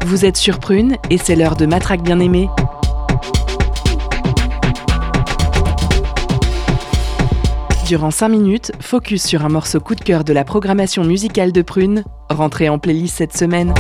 Vous êtes sur Prune et c'est l'heure de Matraque Bien-Aimée. Durant 5 minutes, focus sur un morceau coup de cœur de la programmation musicale de Prune, rentré en playlist cette semaine.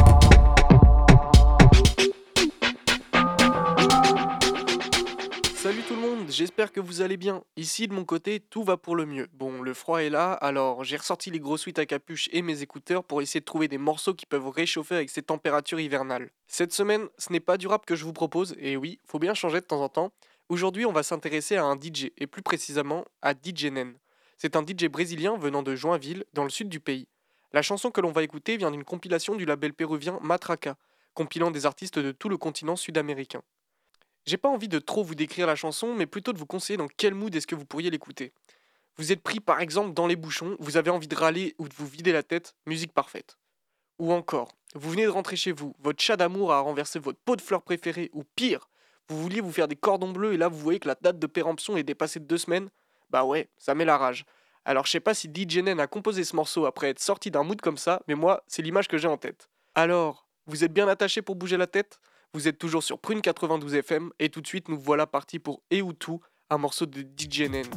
Salut tout le monde, j'espère que vous allez bien. Ici de mon côté, tout va pour le mieux. Bon, le froid est là, alors j'ai ressorti les gros sweats à capuche et mes écouteurs pour essayer de trouver des morceaux qui peuvent réchauffer avec ces températures hivernales. Cette semaine, ce n'est pas du rap que je vous propose, et oui, faut bien changer de temps en temps. Aujourd'hui, on va s'intéresser à un DJ, et plus précisément à DJ Nen. C'est un DJ brésilien venant de Joinville, dans le sud du pays. La chanson que l'on va écouter vient d'une compilation du label péruvien Matraca, compilant des artistes de tout le continent sud-américain. J'ai pas envie de trop vous décrire la chanson, mais plutôt de vous conseiller dans quel mood est-ce que vous pourriez l'écouter. Vous êtes pris par exemple dans les bouchons, vous avez envie de râler ou de vous vider la tête, musique parfaite. Ou encore, vous venez de rentrer chez vous, votre chat d'amour a renversé votre pot de fleurs préférée, ou pire, vous vouliez vous faire des cordons bleus et là vous voyez que la date de péremption est dépassée de 2 semaines, bah ouais, ça met la rage. Alors je sais pas si DJ Nen a composé ce morceau après être sorti d'un mood comme ça, mais moi, c'est l'image que j'ai en tête. Alors, vous êtes bien attaché pour bouger la tête ? Vous êtes toujours sur Prune 92 FM et tout de suite nous voilà partis pour Eutu, un morceau de DJ Nen.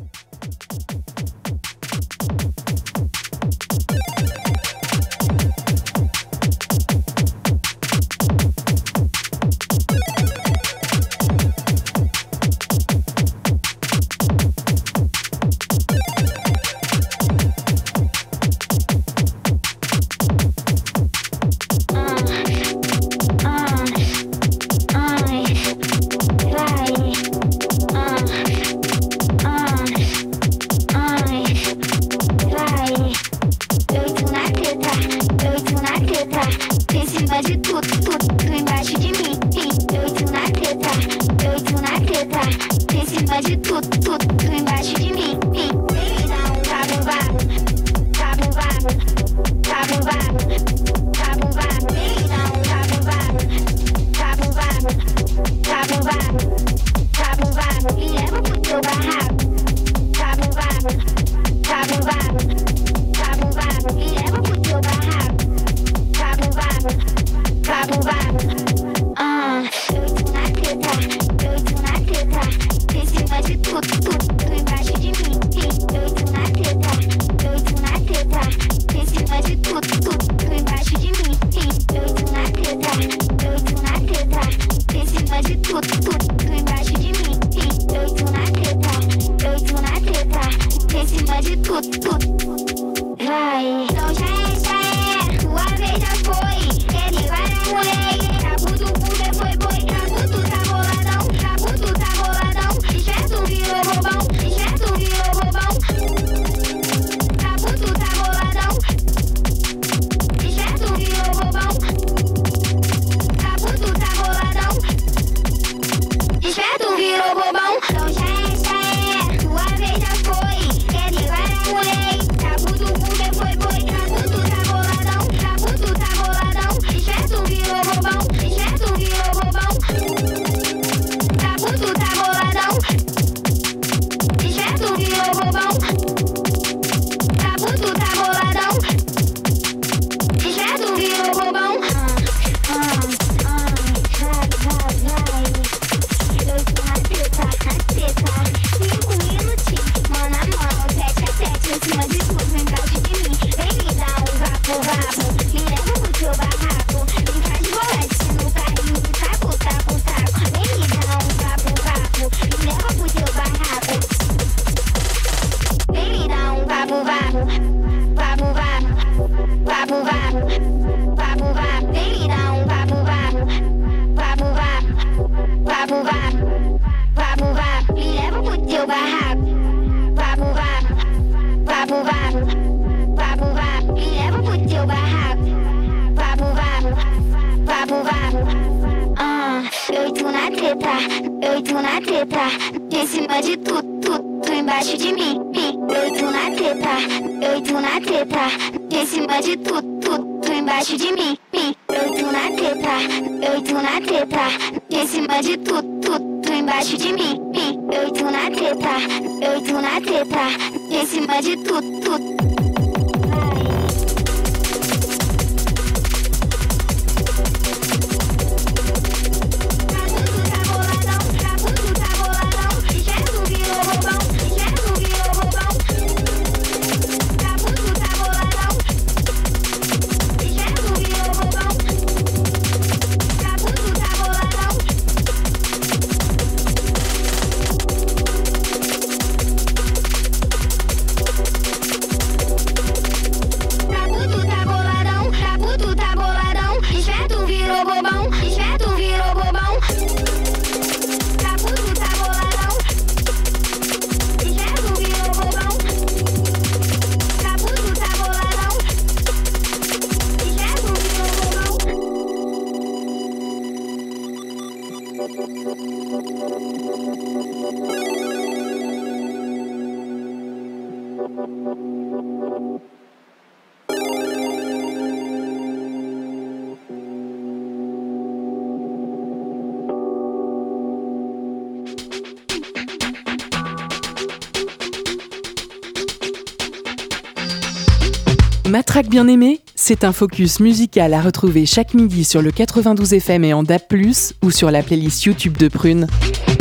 Em cima de tudo embaixo de mim. Eu e tu na treta. Em cima de tudo. Matraque bien aimée, c'est un focus musical à retrouver chaque midi sur le 92 FM et en DAB+, ou sur la playlist YouTube de Prune.